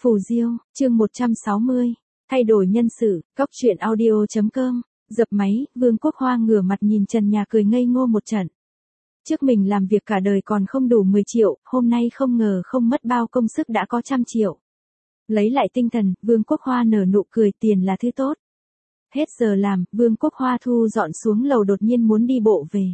Phù Diêu, chương 160, thay đổi nhân sự, góc truyện audio.com, dập máy, Vương Quốc Hoa ngửa mặt nhìn trần nhà cười ngây ngô một trận. Trước mình làm việc cả đời còn không đủ 10 triệu, hôm nay không ngờ không mất bao công sức đã có 100 triệu. Lấy lại tinh thần, Vương Quốc Hoa nở nụ cười, tiền là thứ tốt. Hết giờ làm, Vương Quốc Hoa thu dọn xuống lầu đột nhiên muốn đi bộ về.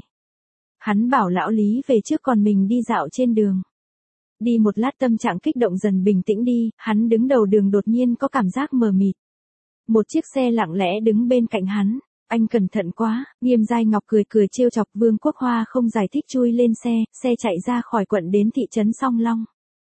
Hắn bảo lão Lý về trước còn mình đi dạo trên đường. Đi một lát tâm trạng kích động dần bình tĩnh đi, hắn đứng đầu đường đột nhiên có cảm giác mờ mịt. Một chiếc xe lặng lẽ đứng bên cạnh hắn. Anh cẩn thận quá, Nghiêm Giai Ngọc cười cười trêu chọc. Vương Quốc Hoa không giải thích chui lên xe chạy ra khỏi quận đến thị trấn Song Long.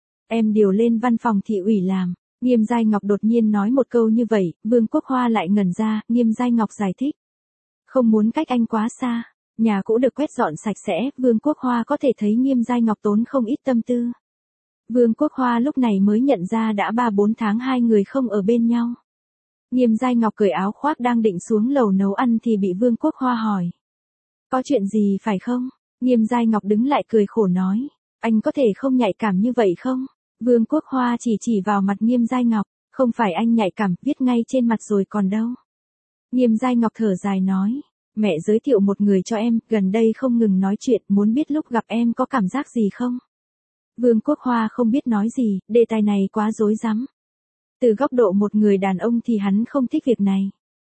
Em điều lên văn phòng thị ủy làm. Nghiêm Giai Ngọc đột nhiên nói một câu như vậy, Vương Quốc Hoa lại ngẩn ra. Nghiêm Giai Ngọc giải thích. Không muốn cách anh quá xa, nhà cũ được quét dọn sạch sẽ. Vương Quốc Hoa có thể thấy Nghiêm Giai Ngọc tốn không ít tâm tư. Vương Quốc Hoa lúc này mới nhận ra đã 3-4 tháng hai người không ở bên nhau. Nghiêm Giai Ngọc cởi áo khoác đang định xuống lầu nấu ăn thì bị Vương Quốc Hoa hỏi. Có chuyện gì phải không? Nghiêm Giai Ngọc đứng lại cười khổ nói. Anh có thể không nhạy cảm như vậy không? Vương Quốc Hoa chỉ vào mặt Nghiêm Giai Ngọc. Không phải anh nhạy cảm, viết ngay trên mặt rồi còn đâu. Nghiêm Giai Ngọc thở dài nói. Mẹ giới thiệu một người cho em, gần đây không ngừng nói chuyện, muốn biết lúc gặp em có cảm giác gì không? Vương Quốc Hoa không biết nói gì, đề tài này quá rối rắm. Từ góc độ một người đàn ông thì hắn không thích việc này.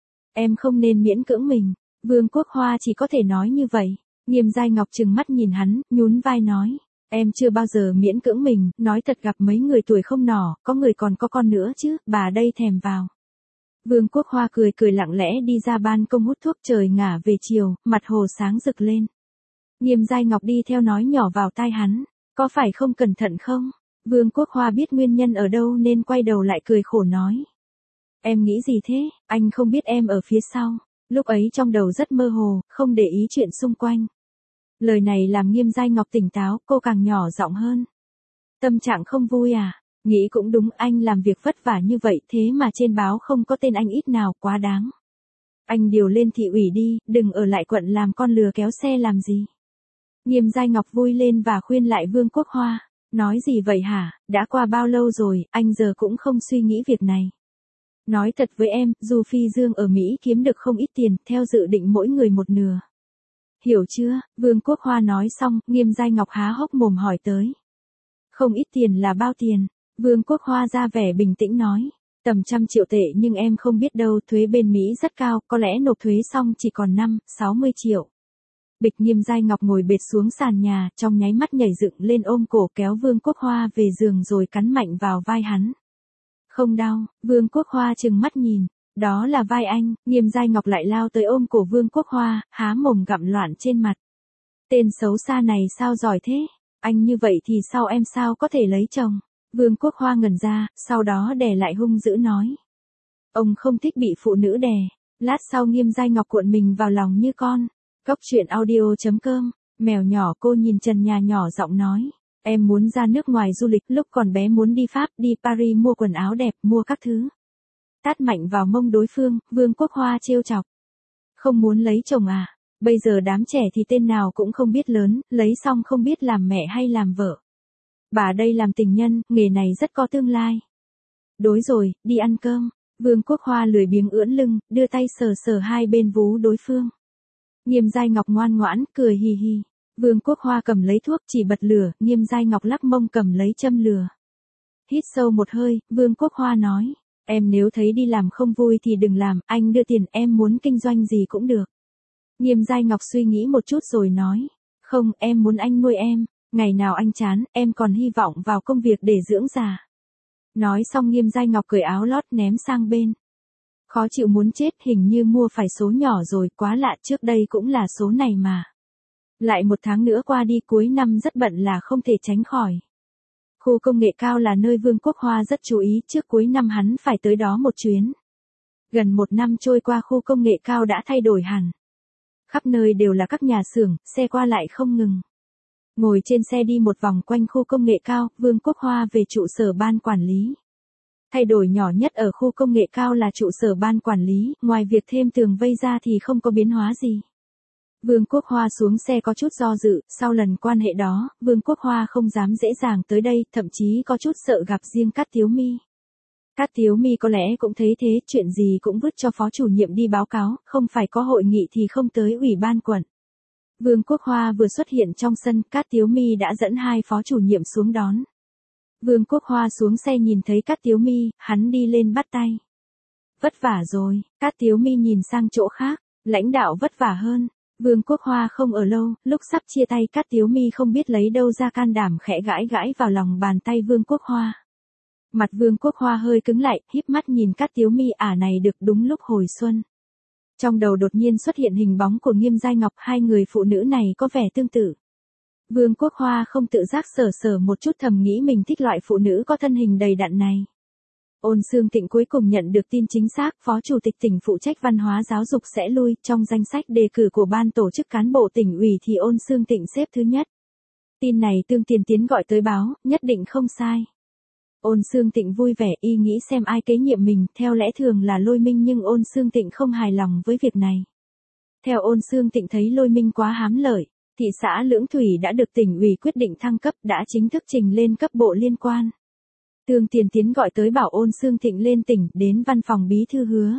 Em không nên miễn cưỡng mình. Vương Quốc Hoa chỉ có thể nói như vậy. Nghiêm Giai Ngọc trừng mắt nhìn hắn, nhún vai nói. Em chưa bao giờ miễn cưỡng mình, nói thật gặp mấy người tuổi không nhỏ, có người còn có con nữa chứ, bà đây thèm vào. Vương Quốc Hoa cười cười lặng lẽ đi ra ban công hút thuốc. Trời ngả về chiều, mặt hồ sáng rực lên. Nghiêm Giai Ngọc đi theo nói nhỏ vào tai hắn. Có phải không cẩn thận không? Vương Quốc Hoa biết nguyên nhân ở đâu nên quay đầu lại cười khổ nói. Em nghĩ gì thế? Anh không biết em ở phía sau. Lúc ấy trong đầu rất mơ hồ, không để ý chuyện xung quanh. Lời này làm Nghiêm Giai Ngọc tỉnh táo, cô càng nhỏ giọng hơn. Tâm trạng không vui à? Nghĩ cũng đúng, anh làm việc vất vả như vậy thế mà trên báo không có tên anh ít nào, quá đáng. Anh điều lên thị ủy đi, đừng ở lại quận làm con lừa kéo xe làm gì. Nghiêm Giai Ngọc vui lên và khuyên lại Vương Quốc Hoa. Nói gì vậy hả, đã qua bao lâu rồi, anh giờ cũng không suy nghĩ việc này. Nói thật với em, dù Phi Dương ở Mỹ kiếm được không ít tiền, theo dự định mỗi người một nửa. Hiểu chưa? Vương Quốc Hoa nói xong, Nghiêm Giai Ngọc há hốc mồm hỏi tới. Không ít tiền là bao tiền? Vương Quốc Hoa ra vẻ bình tĩnh nói. Tầm 100 triệu tệ nhưng em không biết đâu, thuế bên Mỹ rất cao, có lẽ nộp thuế xong chỉ còn 50-60 triệu. Bịch. Nghiêm Giai Ngọc ngồi bệt xuống sàn nhà, trong nháy mắt nhảy dựng lên ôm cổ kéo Vương Quốc Hoa về giường rồi cắn mạnh vào vai hắn. Không đau, Vương Quốc Hoa trừng mắt nhìn. Đó là vai anh. Nghiêm Giai Ngọc lại lao tới ôm cổ Vương Quốc Hoa, há mồm gặm loạn trên mặt. Tên xấu xa này sao giỏi thế? Anh như vậy thì sao em sao có thể lấy chồng? Vương Quốc Hoa ngẩn ra, sau đó đè lại hung dữ nói. Ông không thích bị phụ nữ đè. Lát sau Nghiêm Giai Ngọc cuộn mình vào lòng như con. Góc truyện audio.com, mèo nhỏ. Cô nhìn trần nhà nhỏ giọng nói. Em muốn ra nước ngoài du lịch, lúc còn bé muốn đi Pháp, đi Paris mua quần áo đẹp, mua các thứ. Tát mạnh vào mông đối phương, Vương Quốc Hoa trêu chọc. Không muốn lấy chồng à? Bây giờ đám trẻ thì tên nào cũng không biết lớn, lấy xong không biết làm mẹ hay làm vợ. Bà đây làm tình nhân, nghề này rất có tương lai. Đối rồi, đi ăn cơm. Vương Quốc Hoa lười biếng ưỡn lưng, đưa tay sờ sờ hai bên vú đối phương. Nghiêm Giai Ngọc ngoan ngoãn, cười hì hì. Vương Quốc Hoa cầm lấy thuốc chỉ bật lửa, Nghiêm Giai Ngọc lắc mông cầm lấy châm lửa. Hít sâu một hơi, Vương Quốc Hoa nói. Em nếu thấy đi làm không vui thì đừng làm, anh đưa tiền, em muốn kinh doanh gì cũng được. Nghiêm Giai Ngọc suy nghĩ một chút rồi nói. Không, em muốn anh nuôi em, ngày nào anh chán, em còn hy vọng vào công việc để dưỡng già. Nói xong Nghiêm Giai Ngọc cởi áo lót ném sang bên. Khó chịu muốn chết, hình như mua phải số nhỏ rồi, quá lạ, trước đây cũng là số này mà. Lại 1 tháng nữa qua đi, cuối năm rất bận là không thể tránh khỏi. Khu công nghệ cao là nơi Vương Quốc Hoa rất chú ý, trước cuối năm hắn phải tới đó một chuyến. Gần 1 năm trôi qua khu công nghệ cao đã thay đổi hẳn. Khắp nơi đều là các nhà xưởng, xe qua lại không ngừng. Ngồi trên xe đi một vòng quanh khu công nghệ cao, Vương Quốc Hoa về trụ sở ban quản lý. Thay đổi nhỏ nhất ở khu công nghệ cao là trụ sở ban quản lý, ngoài việc thêm tường vây ra thì không có biến hóa gì. Vương Quốc Hoa xuống xe có chút do dự, sau lần quan hệ đó, Vương Quốc Hoa không dám dễ dàng tới đây, thậm chí có chút sợ gặp Diêng Cát Tiếu Mi. Cát Tiếu Mi có lẽ cũng thấy thế, chuyện gì cũng vứt cho phó chủ nhiệm đi báo cáo, không phải có hội nghị thì không tới ủy ban quận. Vương Quốc Hoa vừa xuất hiện trong sân, Cát Tiếu Mi đã dẫn hai phó chủ nhiệm xuống đón. Vương Quốc Hoa xuống xe nhìn thấy Cát Tiếu Mi, hắn đi lên bắt tay. Vất vả rồi, Cát Tiếu Mi nhìn sang chỗ khác, lãnh đạo vất vả hơn. Vương Quốc Hoa không ở lâu, lúc sắp chia tay Cát Tiếu Mi không biết lấy đâu ra can đảm khẽ gãi gãi vào lòng bàn tay Vương Quốc Hoa. Mặt Vương Quốc Hoa hơi cứng lại, híp mắt nhìn Cát Tiếu Mi, này được đúng lúc hồi xuân. Trong đầu đột nhiên xuất hiện hình bóng của Nghiêm Giai Ngọc, hai người phụ nữ này có vẻ tương tự. Vương Quốc Hoa không tự giác sờ sờ một chút, thầm nghĩ mình thích loại phụ nữ có thân hình đầy đặn này. Ôn Xương Tịnh cuối cùng nhận được tin chính xác, Phó Chủ tịch tỉnh phụ trách văn hóa giáo dục sẽ lui, trong danh sách đề cử của ban tổ chức cán bộ tỉnh ủy thì Ôn Xương Tịnh xếp thứ nhất. Tin này Tương Tiền Tiến gọi tới báo, nhất định không sai. Ôn Xương Tịnh vui vẻ, y nghĩ xem ai kế nhiệm mình, theo lẽ thường là Lôi Minh, nhưng Ôn Xương Tịnh không hài lòng với việc này. Theo Ôn Xương Tịnh thấy Lôi Minh quá hám lợi, thị xã Lưỡng Thủy đã được tỉnh ủy quyết định thăng cấp, đã chính thức trình lên cấp bộ liên quan. Tương Tiền Tiến gọi tới bảo Ôn Xương Thịnh lên tỉnh, đến văn phòng bí thư Hứa.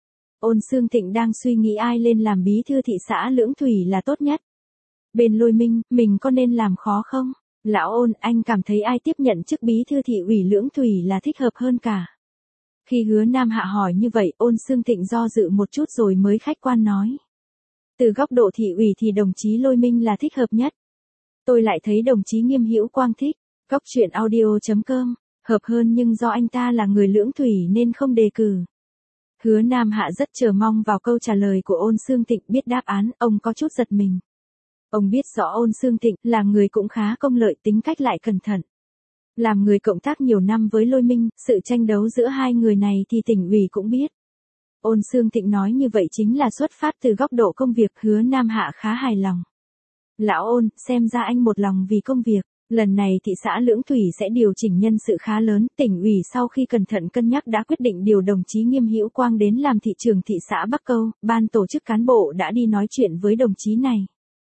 Ôn Xương Thịnh đang suy nghĩ ai lên làm bí thư thị xã Lưỡng Thủy là tốt nhất. Bên Lôi Minh, mình có nên làm khó không? Lão Ôn, anh cảm thấy ai tiếp nhận chức bí thư thị ủy Lưỡng Thủy là thích hợp hơn cả. Khi Hứa Nam Hạ hỏi như vậy, Ôn Xương Thịnh do dự một chút rồi mới khách quan nói. Từ góc độ thị ủy thì đồng chí Lôi Minh là thích hợp nhất. Tôi lại thấy đồng chí Nghiêm Hữu Quang thích. Cóc truyện audio.com hợp hơn, nhưng do anh ta là người Lưỡng Thủy nên không đề cử. Hứa Nam Hạ rất chờ mong vào câu trả lời của Ôn Xương Thịnh, biết đáp án, ông có chút giật mình. Ông biết rõ Ôn Xương Thịnh là người cũng khá công lợi, tính cách lại cẩn thận. Làm người cộng tác nhiều năm với Lôi Minh, sự tranh đấu giữa hai người này thì tỉnh ủy cũng biết. Ôn Xương Thịnh nói như vậy chính là xuất phát từ góc độ công việc, Hứa Nam Hạ khá hài lòng. Lão Ôn, xem ra anh một lòng vì công việc. Lần này thị xã Lưỡng Thủy sẽ điều chỉnh nhân sự khá lớn, tỉnh ủy sau khi cẩn thận cân nhắc đã quyết định điều đồng chí Nghiêm Hữu Quang đến làm thị trưởng thị xã Bắc Câu, ban tổ chức cán bộ đã đi nói chuyện với đồng chí này.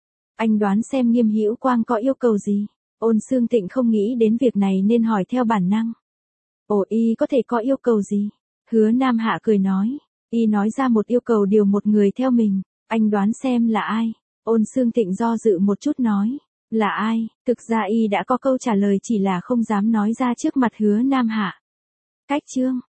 Anh đoán xem Nghiêm Hữu Quang có yêu cầu gì? Ôn Xương Thịnh không nghĩ đến việc này nên hỏi theo bản năng. Ồ, y có thể có yêu cầu gì? Hứa Nam Hạ cười nói. Y nói ra một yêu cầu điều một người theo mình. Anh đoán xem là ai? Ôn Xương Thịnh do dự một chút nói. Là ai? Thực ra y đã có câu trả lời, chỉ là không dám nói ra trước mặt Hứa Nam Hạ. Cách Trương.